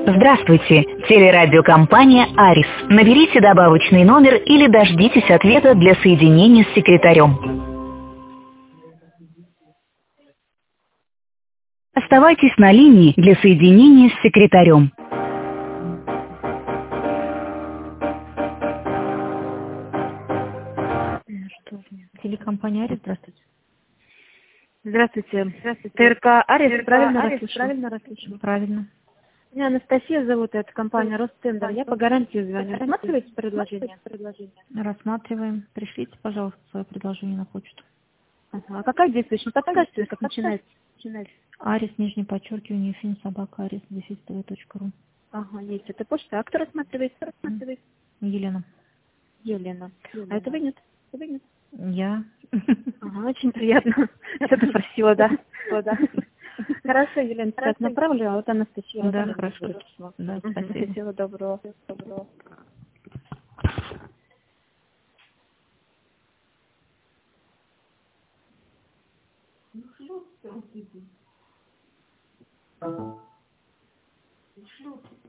Здравствуйте, телерадиокомпания «Арис». Наберите добавочный номер или дождитесь ответа для соединения с секретарем. Оставайтесь на линии для соединения с секретарем. Телекомпания «Арис», здравствуйте. Здравствуйте. ТРК «Арис», правильно расслышала? Правильно. Меня Анастасия зовут, это компания «Ростендер». Я по гарантии звоню. Рассматриваете предложение? Рассматриваем. Пришлите, пожалуйста, свое предложение на почту. Ага. А какая действующая? Подскажите, как начинается? Арис, нижнее подчеркивание, @arис, @tv.ru. Ага, есть эта почта. А кто рассматривает? Елена. Елена. А это вы нет? Я. Ага, очень приятно. Я так просила, да. Хорошо, Елена, сейчас направлю, а вот Анастасия. Да, хорошо. Да, спасибо. Всего доброго.